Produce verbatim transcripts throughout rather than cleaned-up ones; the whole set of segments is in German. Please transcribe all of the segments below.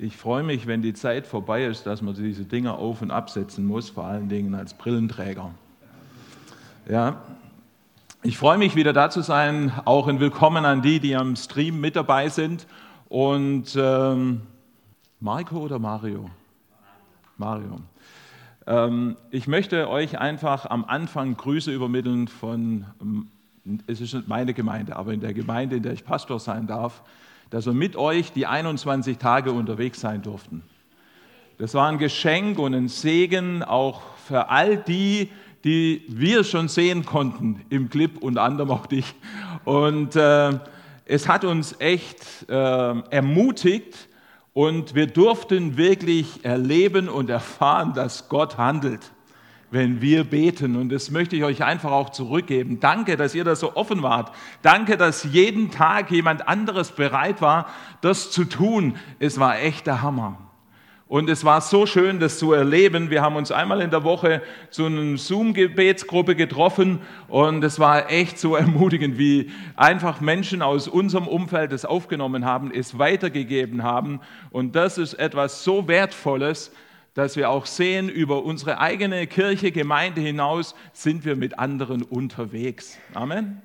Ich freue mich, wenn die Zeit vorbei ist, dass man diese Dinger auf- und absetzen muss, vor allen Dingen als Brillenträger. Ja, ich freue mich, wieder da zu sein. Auch ein Willkommen an die, die am Stream mit dabei sind. Und ähm, Marco oder Mario? Mario. Ähm, ich möchte euch einfach am Anfang Grüße übermitteln von, es ist nicht meine Gemeinde, aber in der Gemeinde, in der ich Pastor sein darf, dass wir mit euch die einundzwanzig Tage unterwegs sein durften. Das war ein Geschenk und ein Segen auch für all die, die wir schon sehen konnten im Clip, unter anderem auch dich. Und äh, es hat uns echt äh, ermutigt und wir durften wirklich erleben und erfahren, dass Gott handelt, wenn wir beten. Und das möchte ich euch einfach auch zurückgeben. Danke, dass ihr da so offen wart. Danke, dass jeden Tag jemand anderes bereit war, das zu tun. Es war echt der Hammer. Und es war so schön, das zu erleben. Wir haben uns einmal in der Woche zu einer Zoom-Gebetsgruppe getroffen und es war echt so ermutigend, wie einfach Menschen aus unserem Umfeld es aufgenommen haben, es weitergegeben haben. Und das ist etwas so Wertvolles, dass wir auch sehen, über unsere eigene Kirche, Gemeinde hinaus sind wir mit anderen unterwegs. Amen.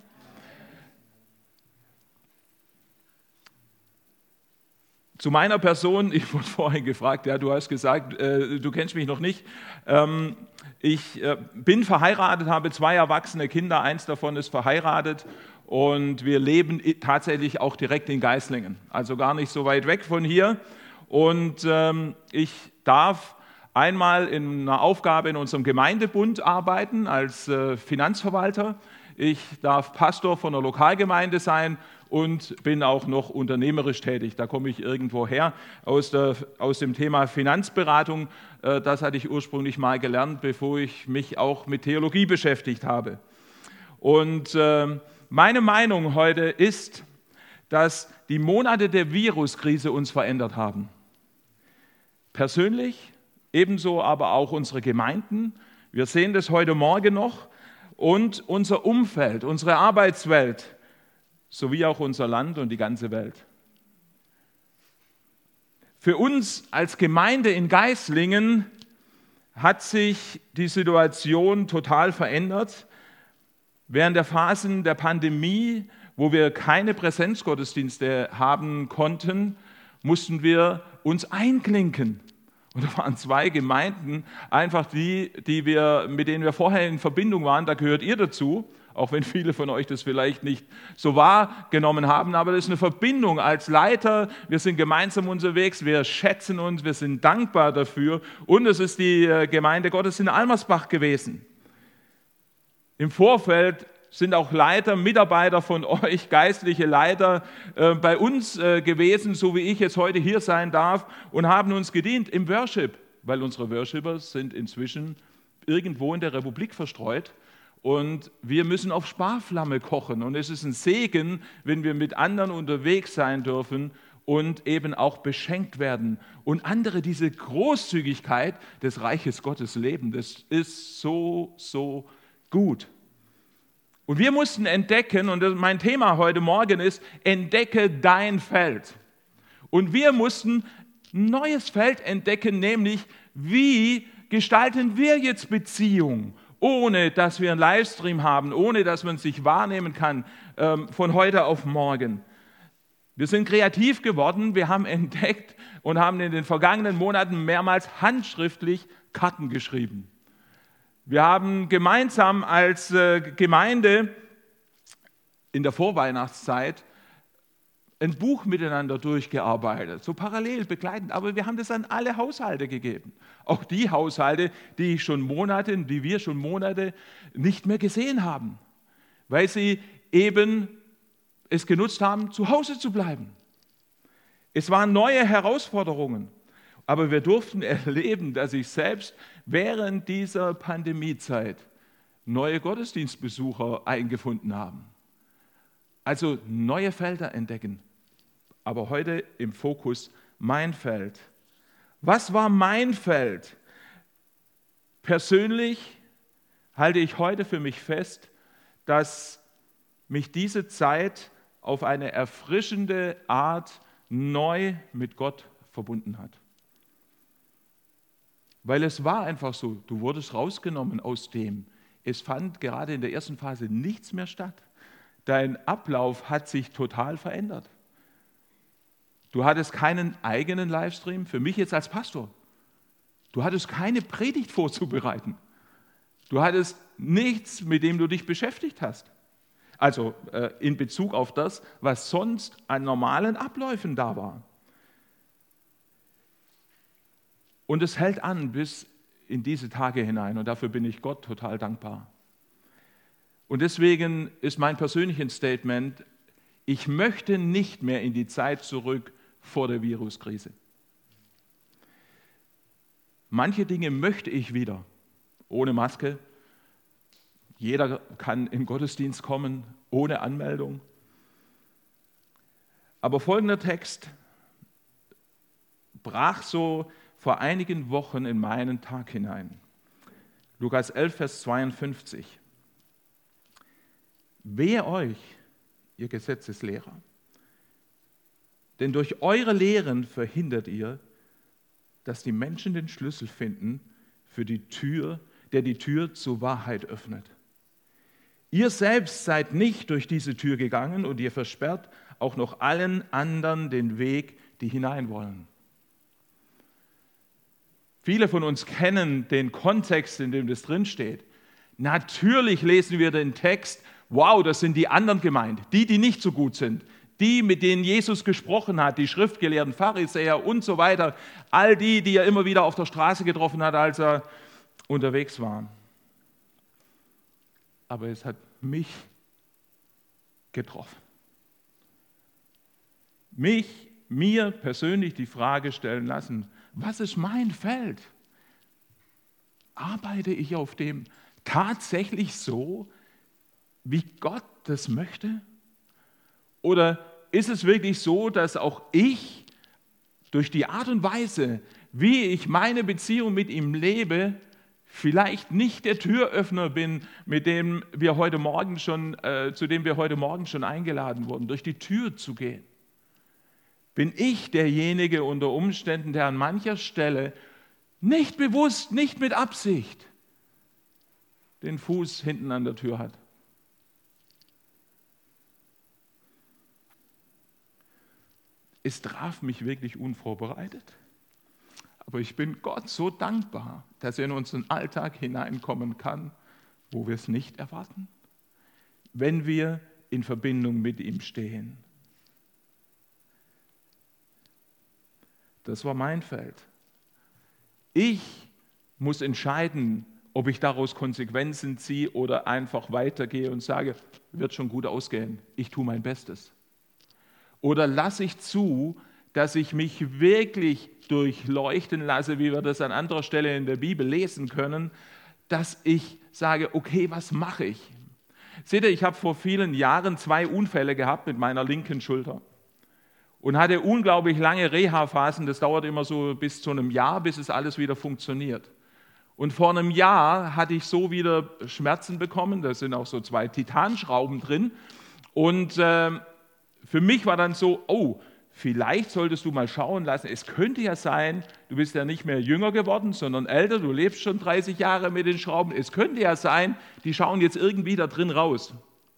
Zu meiner Person, ich wurde vorhin gefragt, ja, du hast gesagt, äh, du kennst mich noch nicht. Ähm, ich äh, bin verheiratet, habe zwei erwachsene Kinder, eins davon ist verheiratet und wir leben tatsächlich auch direkt in Geislingen, also gar nicht so weit weg von hier. Und ähm, ich darf einmal in einer Aufgabe in unserem Gemeindebund arbeiten als äh, Finanzverwalter. Ich darf Pastor von einer Lokalgemeinde sein und bin auch noch unternehmerisch tätig. Da komme ich irgendwo her aus, der, aus dem Thema Finanzberatung. Äh, das hatte ich ursprünglich mal gelernt, bevor ich mich auch mit Theologie beschäftigt habe. Und äh, meine Meinung heute ist, dass die Monate der Viruskrise uns verändert haben. Persönlich, ebenso aber auch unsere Gemeinden. Wir sehen das heute Morgen noch. Und unser Umfeld, unsere Arbeitswelt, sowie auch unser Land und die ganze Welt. Für uns als Gemeinde in Geislingen hat sich die Situation total verändert. Während der Phasen der Pandemie, wo wir keine Präsenzgottesdienste haben konnten, mussten wir uns einklinken. Und da waren zwei Gemeinden, einfach die, die wir, mit denen wir vorher in Verbindung waren, da gehört ihr dazu, auch wenn viele von euch das vielleicht nicht so wahrgenommen haben, aber das ist eine Verbindung als Leiter, wir sind gemeinsam unterwegs, wir schätzen uns, wir sind dankbar dafür und es ist die Gemeinde Gottes in Almersbach gewesen. Im Vorfeld sind auch Leiter, Mitarbeiter von euch, geistliche Leiter äh, bei uns äh, gewesen, so wie ich jetzt heute hier sein darf und haben uns gedient im Worship, weil unsere Worshipper sind inzwischen irgendwo in der Republik verstreut und wir müssen auf Sparflamme kochen und es ist ein Segen, wenn wir mit anderen unterwegs sein dürfen und eben auch beschenkt werden und andere diese Großzügigkeit des Reiches Gottes leben. Das ist so, so gut. Und wir mussten entdecken, und mein Thema heute Morgen ist, entdecke dein Feld. Und wir mussten ein neues Feld entdecken, nämlich wie gestalten wir jetzt Beziehung, ohne dass wir einen Livestream haben, ohne dass man sich wahrnehmen kann ähm, von heute auf morgen. Wir sind kreativ geworden, wir haben entdeckt und haben in den vergangenen Monaten mehrmals handschriftlich Karten geschrieben. Wir haben gemeinsam als Gemeinde in der Vorweihnachtszeit ein Buch miteinander durchgearbeitet, so parallel begleitend, aber wir haben das an alle Haushalte gegeben. Auch die Haushalte, die ich schon Monate, die wir schon Monate nicht mehr gesehen haben, weil sie eben es genutzt haben, zu Hause zu bleiben. Es waren neue Herausforderungen. Aber wir durften erleben, dass sich selbst während dieser Pandemiezeit neue Gottesdienstbesucher eingefunden haben. Also neue Felder entdecken. Aber heute im Fokus mein Feld. Was war mein Feld? Persönlich halte ich heute für mich fest, dass mich diese Zeit auf eine erfrischende Art neu mit Gott verbunden hat. Weil es war einfach so, du wurdest rausgenommen aus dem. Es fand gerade in der ersten Phase nichts mehr statt. Dein Ablauf hat sich total verändert. Du hattest keinen eigenen Livestream, für mich jetzt als Pastor. Du hattest keine Predigt vorzubereiten. Du hattest nichts, mit dem du dich beschäftigt hast. Also äh, in Bezug auf das, was sonst an normalen Abläufen da war. Und es hält an bis in diese Tage hinein und dafür bin ich Gott total dankbar. Und deswegen ist mein persönliches Statement, ich möchte nicht mehr in die Zeit zurück vor der Viruskrise. Manche Dinge möchte ich wieder, ohne Maske. Jeder kann im Gottesdienst kommen, ohne Anmeldung. Aber folgender Text brach so vor einigen Wochen in meinen Tag hinein. Lukas elf, Vers zweiundfünfzig. Wehe euch, ihr Gesetzeslehrer, denn durch eure Lehren verhindert ihr, dass die Menschen den Schlüssel finden für die Tür, der die Tür zur Wahrheit öffnet. Ihr selbst seid nicht durch diese Tür gegangen und ihr versperrt auch noch allen anderen den Weg, die hinein wollen. Viele von uns kennen den Kontext, in dem das drinsteht. Natürlich lesen wir den Text, wow, das sind die anderen gemeint, die, die nicht so gut sind, die, mit denen Jesus gesprochen hat, die Schriftgelehrten, Pharisäer und so weiter, all die, die er immer wieder auf der Straße getroffen hat, als er unterwegs war. Aber es hat mich getroffen. Mich, mir persönlich die Frage stellen lassen, was ist mein Feld? Arbeite ich auf dem tatsächlich so, wie Gott das möchte? Oder ist es wirklich so, dass auch ich durch die Art und Weise, wie ich meine Beziehung mit ihm lebe, vielleicht nicht der Türöffner bin, mit dem wir heute Morgen schon, äh, zu dem wir heute Morgen schon eingeladen wurden, durch die Tür zu gehen? Bin ich derjenige unter Umständen, der an mancher Stelle nicht bewusst, nicht mit Absicht den Fuß hinten an der Tür hat? Es traf mich wirklich unvorbereitet. Aber ich bin Gott so dankbar, dass er in unseren Alltag hineinkommen kann, wo wir es nicht erwarten, wenn wir in Verbindung mit ihm stehen. Das war mein Feld. Ich muss entscheiden, ob ich daraus Konsequenzen ziehe oder einfach weitergehe und sage, wird schon gut ausgehen, ich tue mein Bestes. Oder lasse ich zu, dass ich mich wirklich durchleuchten lasse, wie wir das an anderer Stelle in der Bibel lesen können, dass ich sage, okay, was mache ich? Seht ihr, ich habe vor vielen Jahren zwei Unfälle gehabt mit meiner linken Schulter und hatte unglaublich lange Reha-Phasen. Das dauert immer so bis zu einem Jahr, bis es alles wieder funktioniert. Und vor einem Jahr hatte ich so wieder Schmerzen bekommen, da sind auch so zwei Titanschrauben drin und äh, für mich war dann so, oh, vielleicht solltest du mal schauen lassen, es könnte ja sein, du bist ja nicht mehr jünger geworden, sondern älter, du lebst schon dreißig Jahre mit den Schrauben, es könnte ja sein, die schauen jetzt irgendwie da drin raus.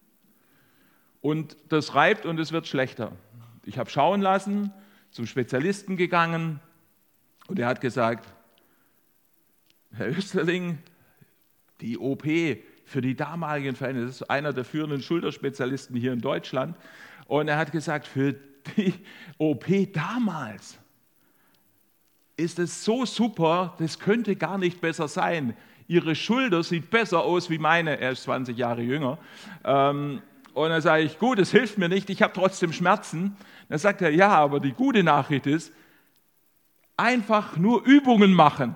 Und das reibt und es wird schlechter. Ich habe schauen lassen, zum Spezialisten gegangen und er hat gesagt, Herr Österling, die O P für die damaligen Fälle, das ist einer der führenden Schulterspezialisten hier in Deutschland, und er hat gesagt, für die O P damals ist es so super, das könnte gar nicht besser sein. Ihre Schulter sieht besser aus wie meine, er ist zwanzig Jahre jünger. Und dann sage ich, gut, es hilft mir nicht, ich habe trotzdem Schmerzen. Dann sagt er, ja, aber die gute Nachricht ist, einfach nur Übungen machen.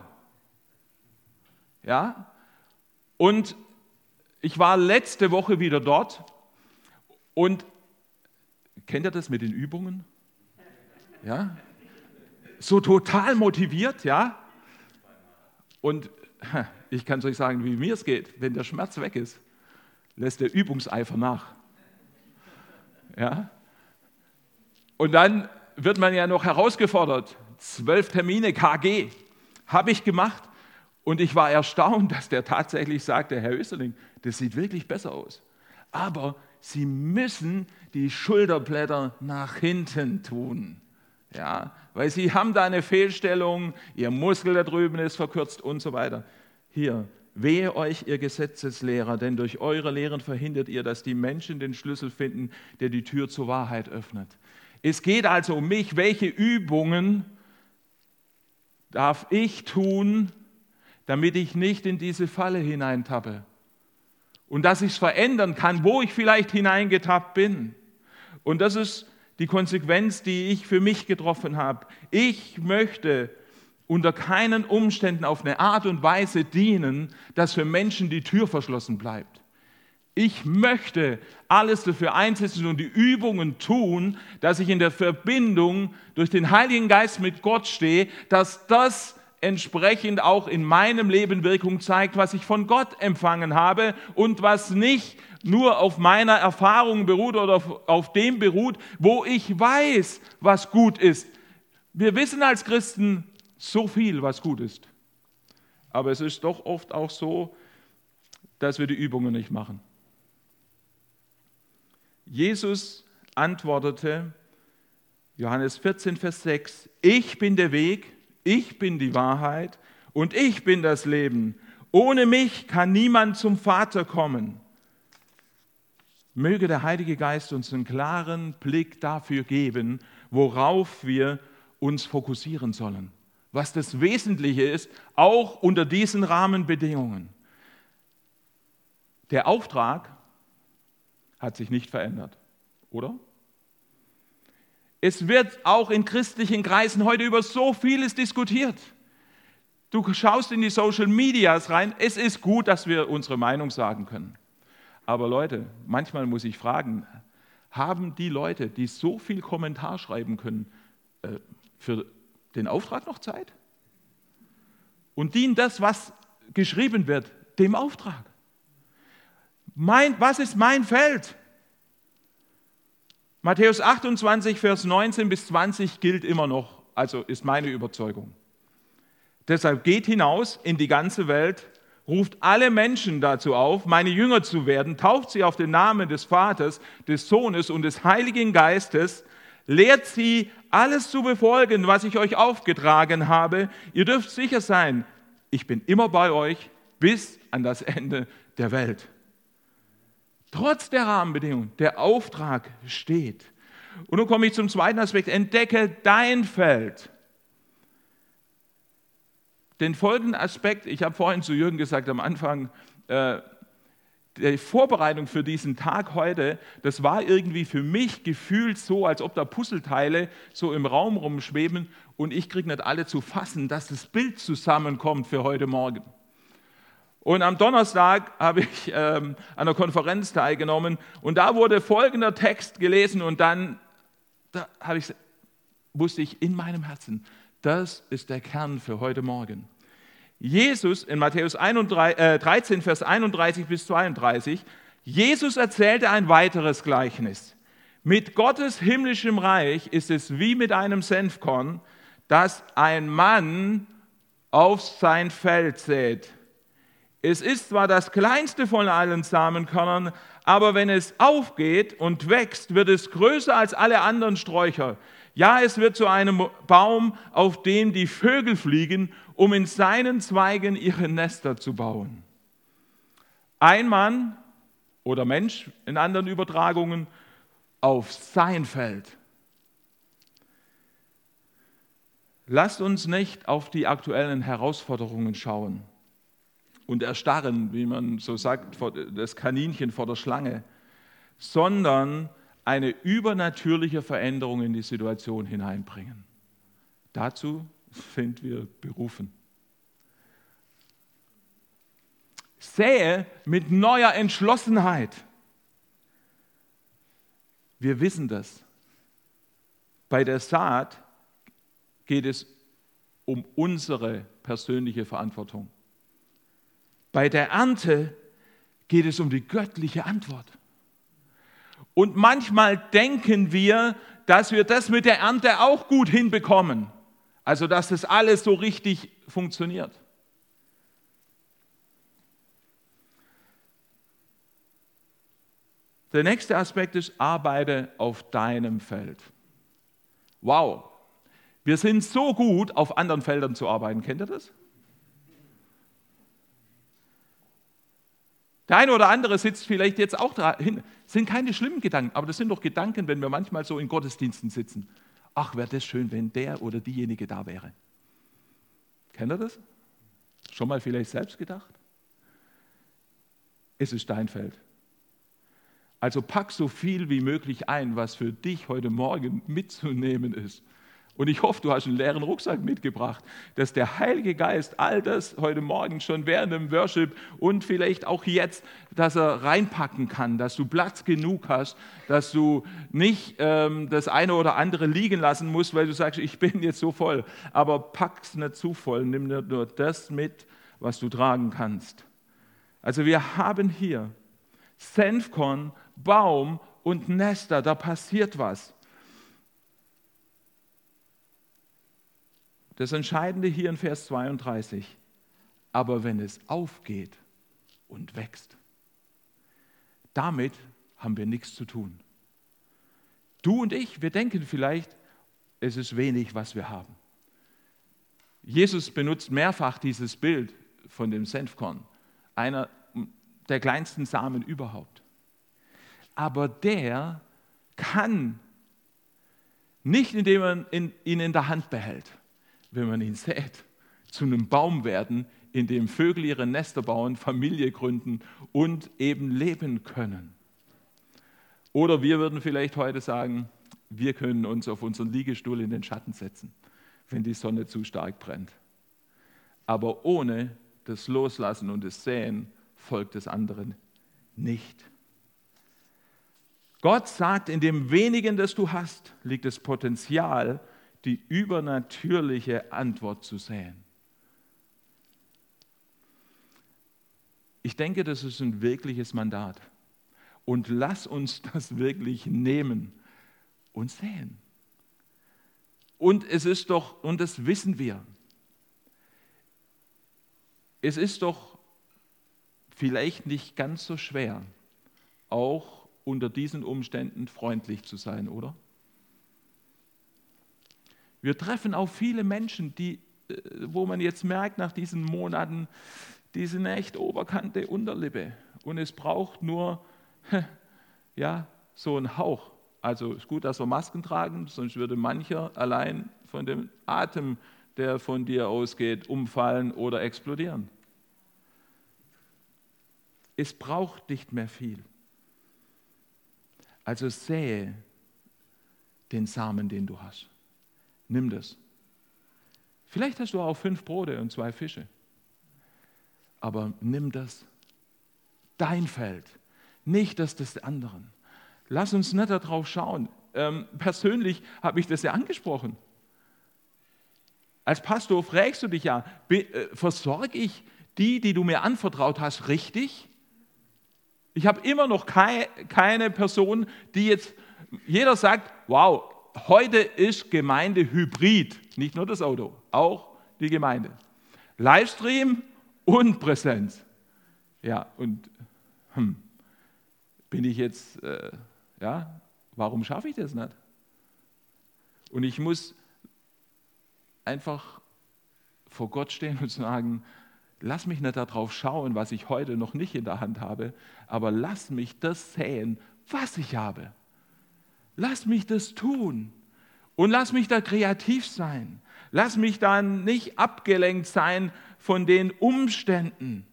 Ja? Und ich war letzte Woche wieder dort und kennt ihr das mit den Übungen? Ja? So total motiviert, ja? Und ich kann es euch sagen, wie mir es geht. Wenn der Schmerz weg ist, lässt der Übungseifer nach. Ja? Und dann wird man ja noch herausgefordert. zwölf Termine, K G, habe ich gemacht. Und ich war erstaunt, dass der tatsächlich sagte, Herr Österling, das sieht wirklich besser aus. Aber Sie müssen die Schulterblätter nach hinten tun. Ja, weil Sie haben da eine Fehlstellung, Ihr Muskel da drüben ist verkürzt und so weiter. Hier, wehe euch, ihr Gesetzeslehrer, denn durch eure Lehren verhindert ihr, dass die Menschen den Schlüssel finden, der die Tür zur Wahrheit öffnet. Es geht also um mich, welche Übungen darf ich tun, damit ich nicht in diese Falle hineintappe. Und dass ich es verändern kann, wo ich vielleicht hineingetappt bin. Und das ist die Konsequenz, die ich für mich getroffen habe. Ich möchte unter keinen Umständen auf eine Art und Weise dienen, dass für Menschen die Tür verschlossen bleibt. Ich möchte alles dafür einsetzen und die Übungen tun, dass ich in der Verbindung durch den Heiligen Geist mit Gott stehe, dass das entsprechend auch in meinem Leben Wirkung zeigt, was ich von Gott empfangen habe und was nicht nur auf meiner Erfahrung beruht oder auf, auf dem beruht, wo ich weiß, was gut ist. Wir wissen als Christen so viel, was gut ist. Aber es ist doch oft auch so, dass wir die Übungen nicht machen. Jesus antwortete, Johannes vierzehn, Vers sechs, ich bin der Weg, ich bin die Wahrheit und ich bin das Leben. Ohne mich kann niemand zum Vater kommen. Möge der Heilige Geist uns einen klaren Blick dafür geben, worauf wir uns fokussieren sollen. Was das Wesentliche ist, auch unter diesen Rahmenbedingungen. Der Auftrag hat sich nicht verändert, oder? Es wird auch in christlichen Kreisen heute über so vieles diskutiert. Du schaust in die Social Medias rein, es ist gut, dass wir unsere Meinung sagen können. Aber Leute, manchmal muss ich fragen, haben die Leute, die so viel Kommentar schreiben können, für den Auftrag noch Zeit? Und dient das, was geschrieben wird, dem Auftrag? Mein, was ist mein Feld? Matthäus achtundzwanzig, Vers neunzehn bis zwanzig gilt immer noch, also ist meine Überzeugung. Deshalb geht hinaus in die ganze Welt, ruft alle Menschen dazu auf, meine Jünger zu werden, tauft sie auf den Namen des Vaters, des Sohnes und des Heiligen Geistes, lehrt sie, alles zu befolgen, was ich euch aufgetragen habe. Ihr dürft sicher sein, ich bin immer bei euch bis an das Ende der Welt. Trotz der Rahmenbedingungen, der Auftrag steht. Und nun komme ich zum zweiten Aspekt, entdecke dein Feld. Den folgenden Aspekt, ich habe vorhin zu Jürgen gesagt am Anfang, äh, die Vorbereitung für diesen Tag heute, das war irgendwie für mich gefühlt so, als ob da Puzzleteile so im Raum rumschweben und ich kriege nicht alle zu fassen, dass das Bild zusammenkommt für heute Morgen. Und am Donnerstag habe ich ähm, an einer Konferenz teilgenommen und da wurde folgender Text gelesen und dann da habe ich, wusste ich in meinem Herzen, das ist der Kern für heute Morgen. Jesus in Matthäus dreizehn, Vers einunddreißig bis zweiunddreißig, Jesus erzählte ein weiteres Gleichnis. Mit Gottes himmlischem Reich ist es wie mit einem Senfkorn, das ein Mann auf sein Feld sät. Es ist zwar das kleinste von allen Samenkörnern, aber wenn es aufgeht und wächst, wird es größer als alle anderen Sträucher. Ja, es wird zu einem Baum, auf dem die Vögel fliegen, um in seinen Zweigen ihre Nester zu bauen. Ein Mann oder Mensch in anderen Übertragungen auf sein Feld. Lasst uns nicht auf die aktuellen Herausforderungen schauen und erstarren, wie man so sagt, das Kaninchen vor der Schlange, sondern eine übernatürliche Veränderung in die Situation hineinbringen. Dazu sind wir berufen. Sähe mit neuer Entschlossenheit. Wir wissen das. Bei der Saat geht es um unsere persönliche Verantwortung. Bei der Ernte geht es um die göttliche Antwort. Und manchmal denken wir, dass wir das mit der Ernte auch gut hinbekommen. Also, dass das alles so richtig funktioniert. Der nächste Aspekt ist, arbeite auf deinem Feld. Wow, wir sind so gut, auf anderen Feldern zu arbeiten. Kennt ihr das? Der eine oder andere sitzt vielleicht jetzt auch dahin. Das sind keine schlimmen Gedanken, aber das sind doch Gedanken, wenn wir manchmal so in Gottesdiensten sitzen. Ach, wäre das schön, wenn der oder diejenige da wäre. Kennt ihr das? Schon mal vielleicht selbst gedacht? Es ist dein Feld. Also pack so viel wie möglich ein, was für dich heute Morgen mitzunehmen ist. Und ich hoffe, du hast einen leeren Rucksack mitgebracht, dass der Heilige Geist all das heute Morgen schon während dem Worship und vielleicht auch jetzt, dass er reinpacken kann, dass du Platz genug hast, dass du nicht ähm, das eine oder andere liegen lassen musst, weil du sagst, ich bin jetzt so voll. Aber pack's nicht zu voll, nimm nur das mit, was du tragen kannst. Also wir haben hier Senfkorn, Baum und Nester, da passiert was. Das Entscheidende hier in Vers zweiunddreißig, aber wenn es aufgeht und wächst, damit haben wir nichts zu tun. Du und ich, wir denken vielleicht, es ist wenig, was wir haben. Jesus benutzt mehrfach dieses Bild von dem Senfkorn, einer der kleinsten Samen überhaupt. Aber der kann nicht, indem man ihn in der Hand behält, wenn man ihn sät, zu einem Baum werden, in dem Vögel ihre Nester bauen, Familie gründen und eben leben können. Oder wir würden vielleicht heute sagen, wir können uns auf unseren Liegestuhl in den Schatten setzen, wenn die Sonne zu stark brennt. Aber ohne das Loslassen und das Säen folgt des anderen nicht. Gott sagt, in dem wenigen, das du hast, liegt das Potenzial, die übernatürliche Antwort zu säen. Ich denke, das ist ein wirkliches Mandat. Und lass uns das wirklich nehmen und säen. Und es ist doch, und das wissen wir, es ist doch vielleicht nicht ganz so schwer, auch unter diesen Umständen freundlich zu sein, oder? Wir treffen auch viele Menschen, die, wo man jetzt merkt nach diesen Monaten, die sind echt Oberkante, Unterlippe. Und es braucht nur ja, so einen Hauch. Also ist gut, dass wir Masken tragen, sonst würde mancher allein von dem Atem, der von dir ausgeht, umfallen oder explodieren. Es braucht nicht mehr viel. Also sähe den Samen, den du hast. Nimm das. Vielleicht hast du auch fünf Brote und zwei Fische. Aber nimm das. Dein Feld. Nicht das des anderen. Lass uns nicht darauf schauen. Ähm, persönlich habe ich das ja angesprochen. Als Pastor fragst du dich ja, be, äh, versorge ich die, die du mir anvertraut hast, richtig? Ich habe immer noch keine, keine Person, die jetzt, jeder sagt, wow, heute ist Gemeinde hybrid, nicht nur das Auto, auch die Gemeinde. Livestream und Präsenz. Ja, und hm, bin ich jetzt, äh, ja, warum schaffe ich das nicht? Und ich muss einfach vor Gott stehen und sagen, lass mich nicht darauf schauen, was ich heute noch nicht in der Hand habe, aber lass mich das säen, was ich habe. Lass mich das tun und lass mich da kreativ sein. Lass mich dann nicht abgelenkt sein von den Umständen.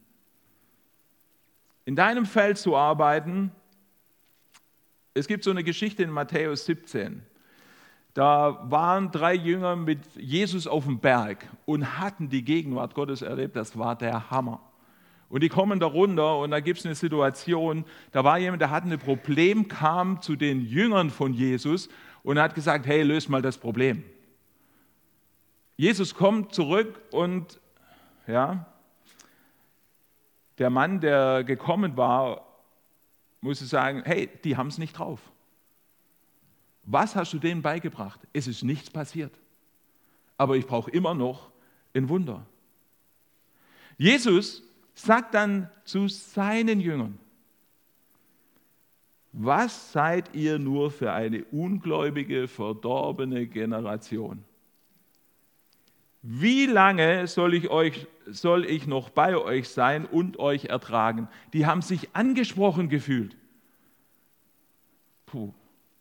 In deinem Feld zu arbeiten, es gibt so eine Geschichte in Matthäus siebzehn. Da waren drei Jünger mit Jesus auf dem Berg und hatten die Gegenwart Gottes erlebt. Das war der Hammer. Und die kommen da runter und da gibt es eine Situation, da war jemand, der hatte ein Problem, kam zu den Jüngern von Jesus und hat gesagt, hey, löst mal das Problem. Jesus kommt zurück und ja, der Mann, der gekommen war, musste sagen, hey, die haben es nicht drauf. Was hast du denen beigebracht? Es ist nichts passiert. aber ich brauche immer noch ein Wunder. Jesus sagt dann zu seinen Jüngern: Was seid ihr nur für eine ungläubige, verdorbene Generation? Wie lange soll ich, euch, soll ich noch bei euch sein und euch ertragen? Die haben sich angesprochen gefühlt. Puh.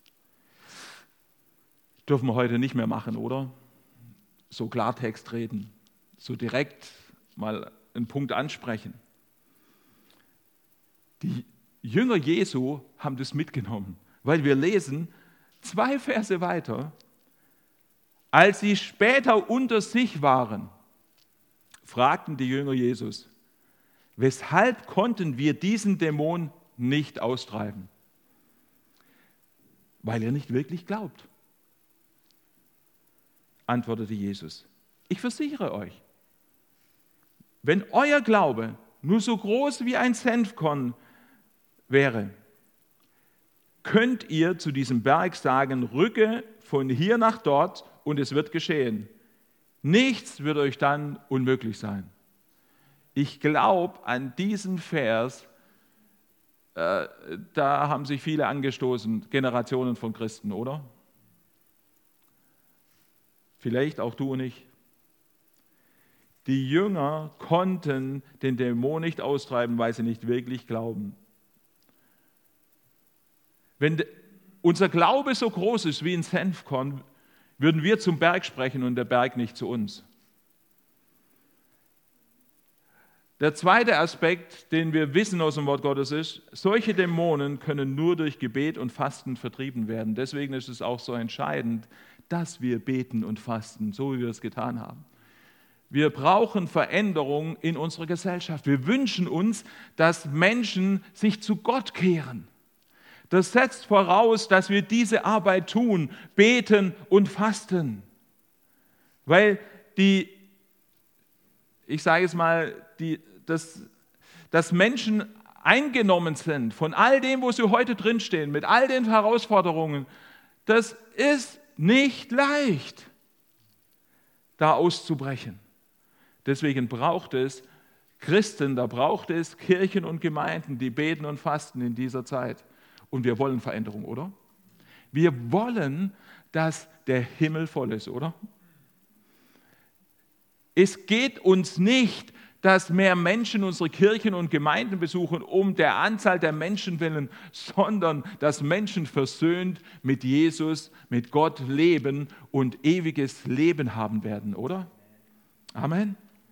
Dürfen wir heute nicht mehr machen, oder? So Klartext reden, so direkt mal einen Punkt ansprechen. Die Jünger Jesu haben das mitgenommen, weil wir lesen zwei Verse weiter: Als sie später unter sich waren, fragten die Jünger Jesus: Weshalb konnten wir diesen Dämon nicht austreiben? Weil ihr nicht wirklich glaubt, antwortete Jesus. Ich versichere euch, wenn euer Glaube nur so groß wie ein Senfkorn wäre, könnt ihr zu diesem Berg sagen: Rücke von hier nach dort, und es wird geschehen. Nichts wird euch dann unmöglich sein. Ich glaube an diesen Vers, äh, da haben sich viele angestoßen, Generationen von Christen, oder? Vielleicht auch du und ich. Die Jünger konnten den Dämon nicht austreiben, weil sie nicht wirklich glauben. Wenn unser Glaube so groß ist wie ein Senfkorn, würden wir zum Berg sprechen und der Berg nicht zu uns. Der zweite Aspekt, den wir wissen aus dem Wort Gottes, ist, solche Dämonen können nur durch Gebet und Fasten vertrieben werden. Deswegen ist es auch so entscheidend, dass wir beten und fasten, so wie wir es getan haben. Wir brauchen Veränderung in unserer Gesellschaft. Wir wünschen uns, dass Menschen sich zu Gott kehren. Das setzt voraus, dass wir diese Arbeit tun, beten und fasten. Weil die, ich sage es mal, die, dass, dass Menschen eingenommen sind von all dem, wo sie heute drinstehen, mit all den Herausforderungen, das ist nicht leicht, da auszubrechen. Deswegen braucht es Christen, da braucht es Kirchen und Gemeinden, die beten und fasten in dieser Zeit. Und wir wollen Veränderung, oder? Wir wollen, dass der Himmel voll ist, oder? Es geht uns nicht, dass mehr Menschen unsere Kirchen und Gemeinden besuchen, um der Anzahl der Menschen willen, sondern dass Menschen versöhnt mit Jesus, mit Gott leben und ewiges Leben haben werden, oder? Amen.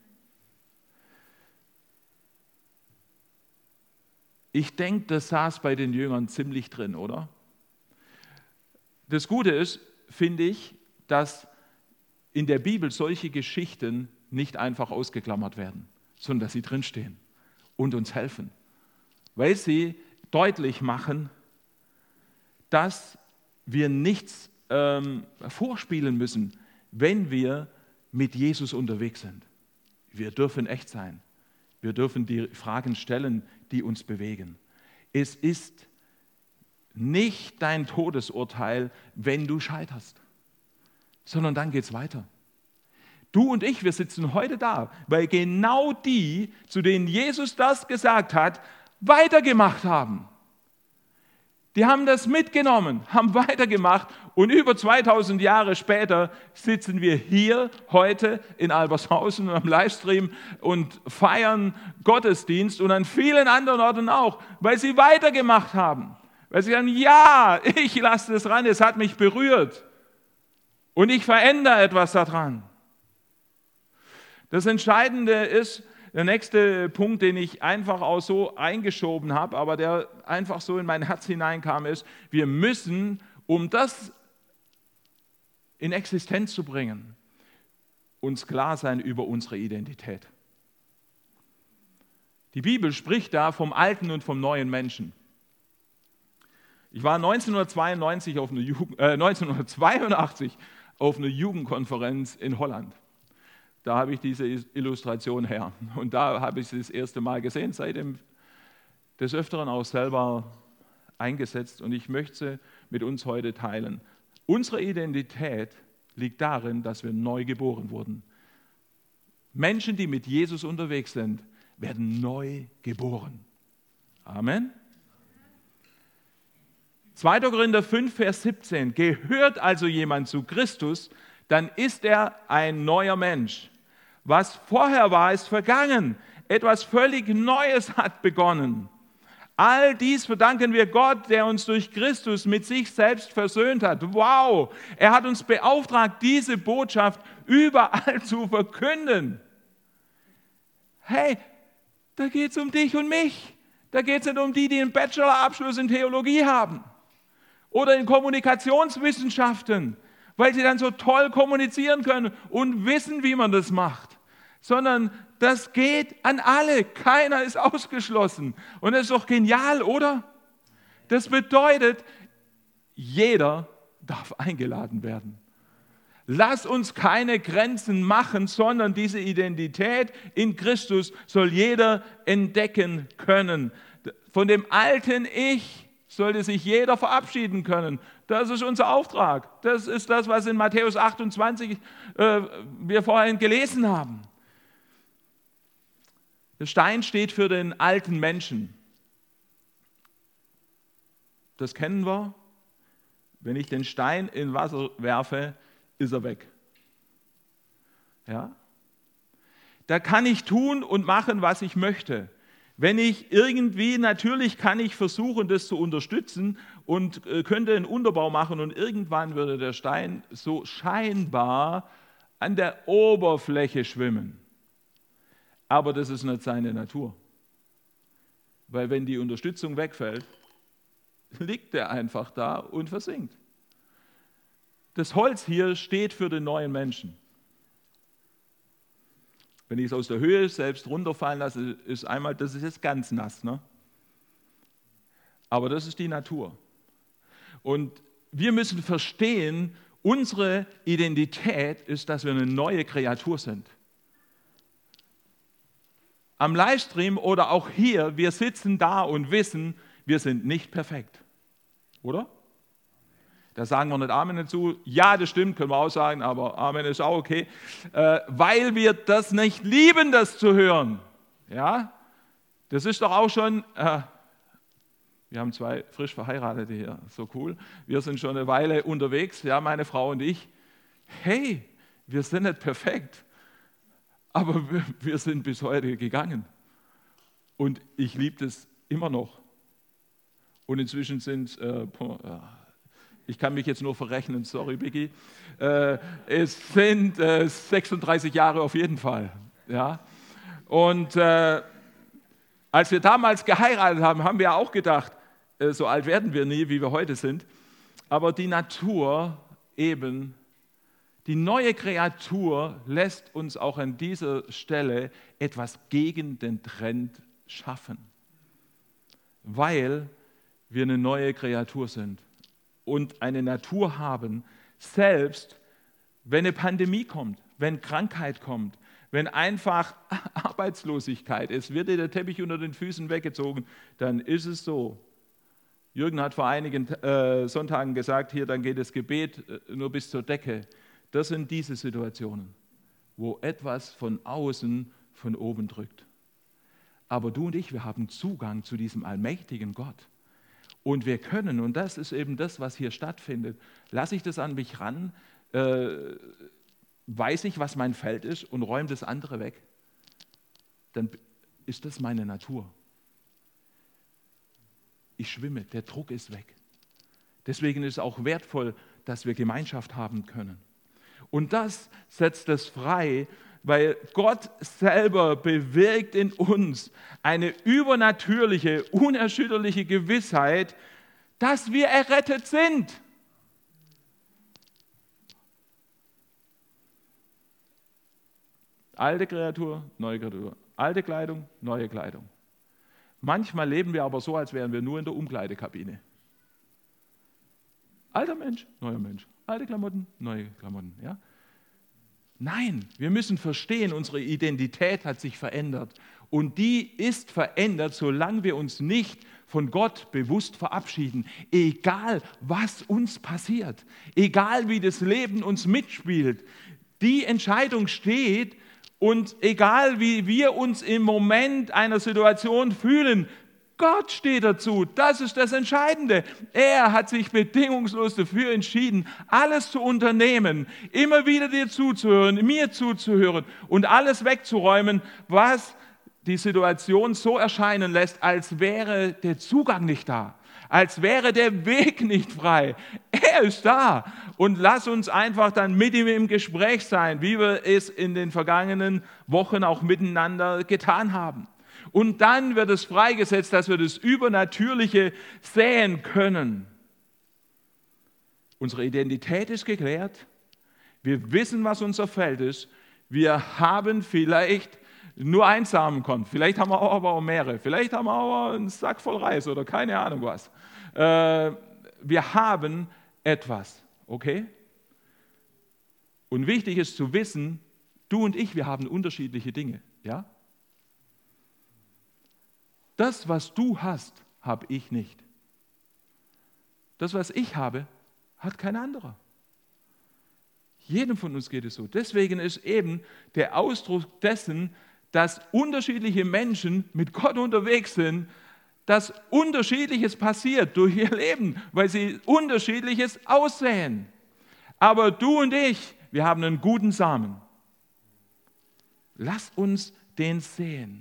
Ich denke, das saß bei den Jüngern ziemlich drin, oder? Das Gute ist, finde ich, dass in der Bibel solche Geschichten nicht einfach ausgeklammert werden, sondern dass sie drinstehen und uns helfen, weil sie deutlich machen, dass wir nichts ähm, vorspielen müssen, wenn wir mit Jesus unterwegs sind. Wir dürfen echt sein. Wir dürfen die Fragen stellen, die uns bewegen. Es ist nicht dein Todesurteil, wenn du scheiterst, sondern dann geht es weiter. Du und ich, wir sitzen heute da, weil genau die, zu denen Jesus das gesagt hat, weitergemacht haben. Die haben das mitgenommen, haben weitergemacht und über zweitausend Jahre später sitzen wir hier heute in Albershausen am Livestream und feiern Gottesdienst und an vielen anderen Orten auch, weil sie weitergemacht haben. Weil sie sagen, ja, ich lasse das ran, es hat mich berührt und ich verändere etwas daran. Das Entscheidende ist, der nächste Punkt, den ich einfach auch so eingeschoben habe, aber der einfach so in mein Herz hineinkam, ist, wir müssen, um das in Existenz zu bringen, uns klar sein über unsere Identität. Die Bibel spricht da vom alten und vom neuen Menschen. Ich war neunzehnhundertzweiundneunzig auf eine Jugend, äh, neunzehnhundertzweiundachtzig auf einer Jugendkonferenz in Holland. Da habe ich diese Illustration her. Und da habe ich sie das erste Mal gesehen, seitdem des Öfteren auch selber eingesetzt. Und ich möchte sie mit uns heute teilen. Unsere Identität liegt darin, dass wir neu geboren wurden. Menschen, die mit Jesus unterwegs sind, werden neu geboren. Amen. zweiter Korinther fünf, Vers siebzehn. Gehört also jemand zu Christus, dann ist er ein neuer Mensch. Was vorher war, ist vergangen. Etwas völlig Neues hat begonnen. All dies verdanken wir Gott, der uns durch Christus mit sich selbst versöhnt hat. Wow! Er hat uns beauftragt, diese Botschaft überall zu verkünden. Hey, da geht es um dich und mich. Da geht es nicht um die, die einen Bachelorabschluss in Theologie haben oder in Kommunikationswissenschaften, weil sie dann so toll kommunizieren können und wissen, wie man das macht, sondern das geht an alle. Keiner ist ausgeschlossen. Und das ist doch genial, oder? Das bedeutet, jeder darf eingeladen werden. Lass uns keine Grenzen machen, sondern diese Identität in Christus soll jeder entdecken können. Von dem alten Ich sollte sich jeder verabschieden können. Das ist unser Auftrag. Das ist das, was in Matthäus achtundzwanzig äh, wir vorhin gelesen haben. Der Stein steht für den alten Menschen. Das kennen wir. Wenn ich den Stein in Wasser werfe, ist er weg. Ja? Da kann ich tun und machen, was ich möchte. Wenn ich irgendwie, natürlich kann ich versuchen, das zu unterstützen und äh, könnte einen Unterbau machen und irgendwann würde der Stein so scheinbar an der Oberfläche schwimmen. Aber das ist nicht seine Natur. Weil wenn die Unterstützung wegfällt, liegt er einfach da und versinkt. Das Holz hier steht für den neuen Menschen. Wenn ich es aus der Höhe selbst runterfallen lasse, ist einmal, das ist jetzt ganz nass. Ne? Aber das ist die Natur. Und wir müssen verstehen, unsere Identität ist, dass wir eine neue Kreatur sind. Am Livestream oder auch hier, wir sitzen da und wissen, wir sind nicht perfekt. Oder? Da sagen wir nicht Amen dazu. Ja, das stimmt, können wir auch sagen, aber Amen ist auch okay. Äh, weil wir das nicht lieben, das zu hören. Ja? Das ist doch auch schon, äh, wir haben zwei frisch Verheiratete hier, so cool. Wir sind schon eine Weile unterwegs, ja, meine Frau und ich. Hey, wir sind nicht perfekt. Aber wir sind bis heute gegangen. Und ich liebe das immer noch. Und inzwischen sind, äh, ich kann mich jetzt nur verrechnen, sorry Biggie, äh, es sind äh, sechsunddreißig Jahre auf jeden Fall. Ja? Und äh, als wir damals geheiratet haben, haben wir auch gedacht, äh, so alt werden wir nie, wie wir heute sind. Aber die Natur eben, die neue Kreatur lässt uns auch an dieser Stelle etwas gegen den Trend schaffen, weil wir eine neue Kreatur sind und eine Natur haben, selbst wenn eine Pandemie kommt, wenn Krankheit kommt, wenn einfach Arbeitslosigkeit ist, wird dir der Teppich unter den Füßen weggezogen, dann ist es so. Jürgen hat vor einigen äh, Sonntagen gesagt, hier, dann geht das Gebet äh, nur bis zur Decke. Das sind diese Situationen, wo etwas von außen von oben drückt. Aber du und ich, wir haben Zugang zu diesem allmächtigen Gott. Und wir können, und das ist eben das, was hier stattfindet, lasse ich das an mich ran, äh, weiß ich, was mein Feld ist und räume das andere weg, dann ist das meine Natur. Ich schwimme, der Druck ist weg. Deswegen ist es auch wertvoll, dass wir Gemeinschaft haben können. Und das setzt es frei, weil Gott selber bewirkt in uns eine übernatürliche, unerschütterliche Gewissheit, dass wir errettet sind. Alte Kreatur, neue Kreatur. Alte Kleidung, neue Kleidung. Manchmal leben wir aber so, als wären wir nur in der Umkleidekabine. Alter Mensch, neuer Mensch. Alte Klamotten, neue Klamotten. Ja? Nein, wir müssen verstehen, unsere Identität hat sich verändert. Und die ist verändert, solange wir uns nicht von Gott bewusst verabschieden, egal was uns passiert, egal wie das Leben uns mitspielt. Die Entscheidung steht und egal wie wir uns im Moment einer Situation fühlen, Gott steht dazu, das ist das Entscheidende. Er hat sich bedingungslos dafür entschieden, alles zu unternehmen, immer wieder dir zuzuhören, mir zuzuhören und alles wegzuräumen, was die Situation so erscheinen lässt, als wäre der Zugang nicht da, als wäre der Weg nicht frei. Er ist da und lass uns einfach dann mit ihm im Gespräch sein, wie wir es in den vergangenen Wochen auch miteinander getan haben. Und dann wird es freigesetzt, dass wir das Übernatürliche sehen können. Unsere Identität ist geklärt. Wir wissen, was unser Feld ist. Wir haben vielleicht nur ein Samenkorn. Vielleicht haben wir auch aber auch mehrere. Vielleicht haben wir auch einen Sack voll Reis oder keine Ahnung was. Wir haben etwas, okay? Und wichtig ist zu wissen, du und ich, wir haben unterschiedliche Dinge, ja? Das, was du hast, habe ich nicht. Das, was ich habe, hat kein anderer. Jedem von uns geht es so. Deswegen ist eben der Ausdruck dessen, dass unterschiedliche Menschen mit Gott unterwegs sind, dass Unterschiedliches passiert durch ihr Leben, weil sie Unterschiedliches aussehen. Aber du und ich, wir haben einen guten Samen. Lass uns den sehen.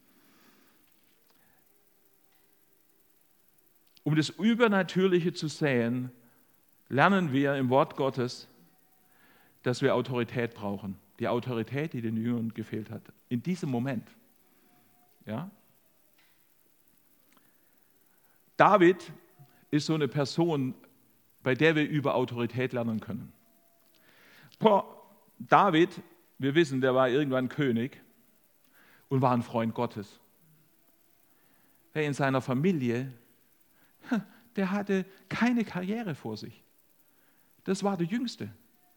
Um das Übernatürliche zu sehen, lernen wir im Wort Gottes, dass wir Autorität brauchen. Die Autorität, die den Jüngern gefehlt hat. In diesem Moment. Ja? David ist so eine Person, bei der wir über Autorität lernen können. Boah, David, wir wissen, der war irgendwann König und war ein Freund Gottes. Hey, in seiner Familie, der hatte keine Karriere vor sich. Das war der Jüngste.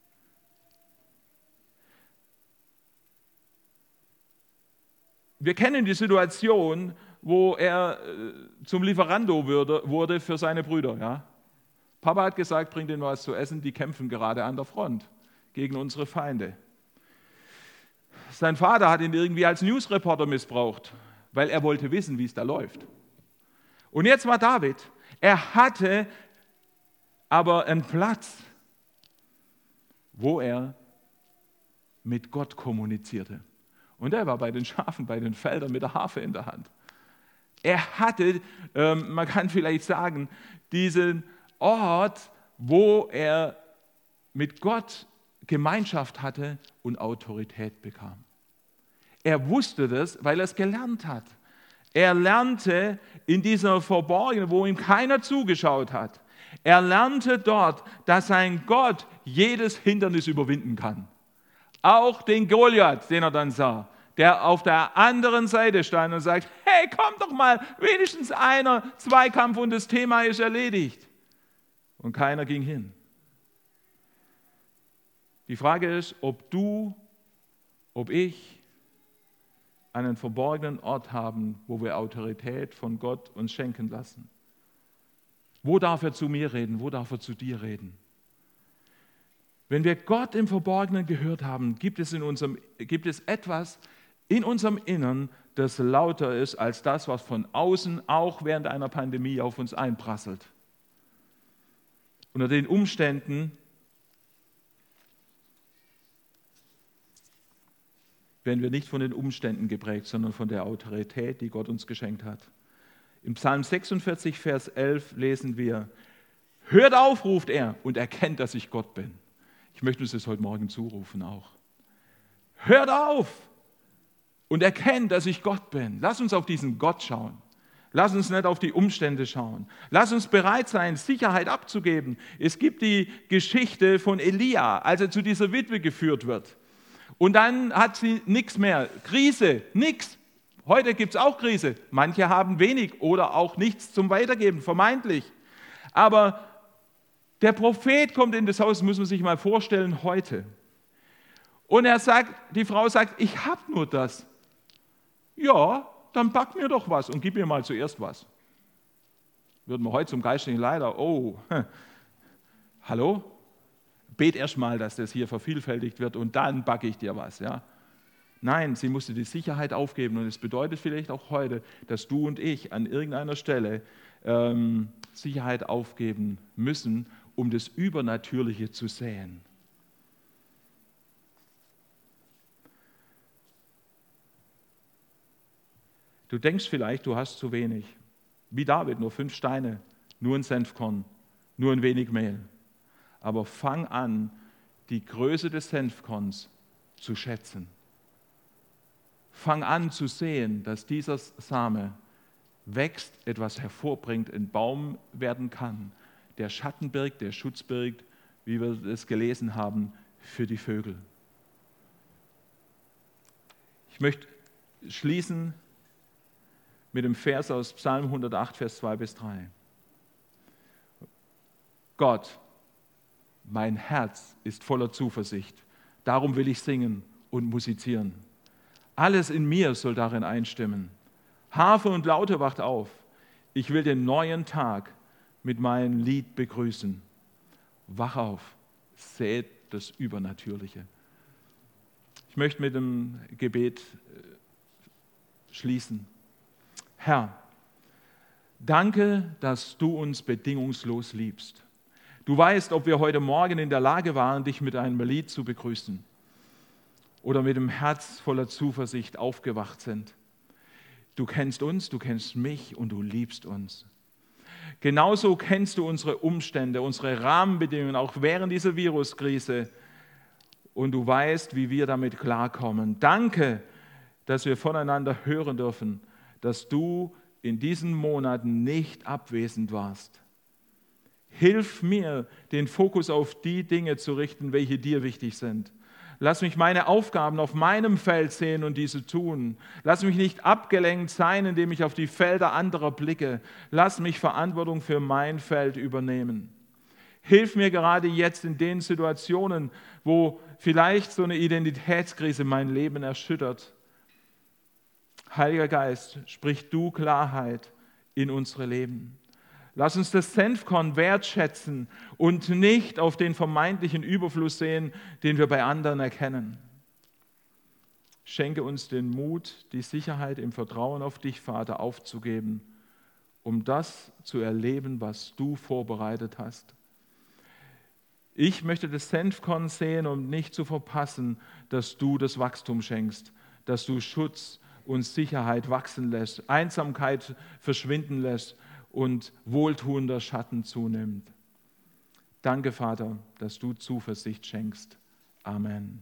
Wir kennen die Situation, wo er zum Lieferando wurde für seine Brüder. Ja? Papa hat gesagt, bring denen was zu essen, die kämpfen gerade an der Front gegen unsere Feinde. Sein Vater hat ihn irgendwie als Newsreporter missbraucht, weil er wollte wissen, wie es da läuft. Und jetzt war David. Er hatte aber einen Platz, wo er mit Gott kommunizierte. Und er war bei den Schafen, bei den Feldern mit der Harfe in der Hand. Er hatte, ähm, man kann vielleicht sagen, diesen Ort, wo er mit Gott Gemeinschaft hatte und Autorität bekam. Er wusste das, weil er es gelernt hat. Er lernte in dieser Verborgenen, wo ihm keiner zugeschaut hat. Er lernte dort, dass ein Gott jedes Hindernis überwinden kann. Auch den Goliath, den er dann sah, der auf der anderen Seite stand und sagt, hey, komm doch mal, wenigstens einer Zweikampf und das Thema ist erledigt. Und keiner ging hin. Die Frage ist, ob du, ob ich einen verborgenen Ort haben, wo wir Autorität von Gott uns schenken lassen. Wo darf er zu mir reden? Wo darf er zu dir reden? Wenn wir Gott im Verborgenen gehört haben, gibt es, in unserem, gibt es etwas in unserem Innern, das lauter ist als das, was von außen auch während einer Pandemie auf uns einprasselt. Unter den Umständen werden wir nicht von den Umständen geprägt, sondern von der Autorität, die Gott uns geschenkt hat. Im Psalm sechsundvierzig, Vers elf lesen wir, hört auf, ruft er, und erkennt, dass ich Gott bin. Ich möchte uns das heute Morgen zurufen auch. Hört auf und erkennt, dass ich Gott bin. Lass uns auf diesen Gott schauen. Lass uns nicht auf die Umstände schauen. Lass uns bereit sein, Sicherheit abzugeben. Es gibt die Geschichte von Elia, als er zu dieser Witwe geführt wird. Und dann hat sie nichts mehr. Krise, nichts. Heute gibt es auch Krise. Manche haben wenig oder auch nichts zum Weitergeben, vermeintlich. Aber der Prophet kommt in das Haus, das muss man sich mal vorstellen, heute. Und er sagt, die Frau sagt, ich habe nur das. Ja, dann back mir doch was und gib mir mal zuerst was. Würden wir heute zum geistlichen Leiter, oh, hallo? Bet erst mal, dass das hier vervielfältigt wird und dann backe ich dir was. Ja? Nein, sie musste die Sicherheit aufgeben und es bedeutet vielleicht auch heute, dass du und ich an irgendeiner Stelle ähm, Sicherheit aufgeben müssen, um das Übernatürliche zu sehen. Du denkst vielleicht, du hast zu wenig. Wie David, nur fünf Steine, nur ein Senfkorn, nur ein wenig Mehl. Aber fang an, die Größe des Senfkorns zu schätzen. Fang an zu sehen, dass dieser Same wächst, etwas hervorbringt, ein Baum werden kann, der Schatten birgt, der Schutz birgt, wie wir es gelesen haben, für die Vögel. Ich möchte schließen mit dem Vers aus Psalm hundertacht, Vers zwei bis drei. Gott, mein Herz ist voller Zuversicht, darum will ich singen und musizieren. Alles in mir soll darin einstimmen. Harfe und Laute wacht auf, ich will den neuen Tag mit meinem Lied begrüßen. Wach auf, seht das Übernatürliche. Ich möchte mit dem Gebet schließen. Herr, danke, dass du uns bedingungslos liebst. Du weißt, ob wir heute Morgen in der Lage waren, dich mit einem Lied zu begrüßen oder mit dem Herz voller Zuversicht aufgewacht sind. Du kennst uns, du kennst mich und du liebst uns. Genauso kennst du unsere Umstände, unsere Rahmenbedingungen, auch während dieser Viruskrise. Und du weißt, wie wir damit klarkommen. Danke, dass wir voneinander hören dürfen, dass du in diesen Monaten nicht abwesend warst. Hilf mir, den Fokus auf die Dinge zu richten, welche dir wichtig sind. Lass mich meine Aufgaben auf meinem Feld sehen und diese tun. Lass mich nicht abgelenkt sein, indem ich auf die Felder anderer blicke. Lass mich Verantwortung für mein Feld übernehmen. Hilf mir gerade jetzt in den Situationen, wo vielleicht so eine Identitätskrise mein Leben erschüttert. Heiliger Geist, sprich du Klarheit in unsere Leben. Lass uns das Senfkorn wertschätzen und nicht auf den vermeintlichen Überfluss sehen, den wir bei anderen erkennen. Schenke uns den Mut, die Sicherheit im Vertrauen auf dich, Vater, aufzugeben, um das zu erleben, was du vorbereitet hast. Ich möchte das Senfkorn sehen, um nicht zu verpassen, dass du das Wachstum schenkst, dass du Schutz und Sicherheit wachsen lässt, Einsamkeit verschwinden lässt und wohltuender Schatten zunimmt. Danke, Vater, dass du Zuversicht schenkst. Amen.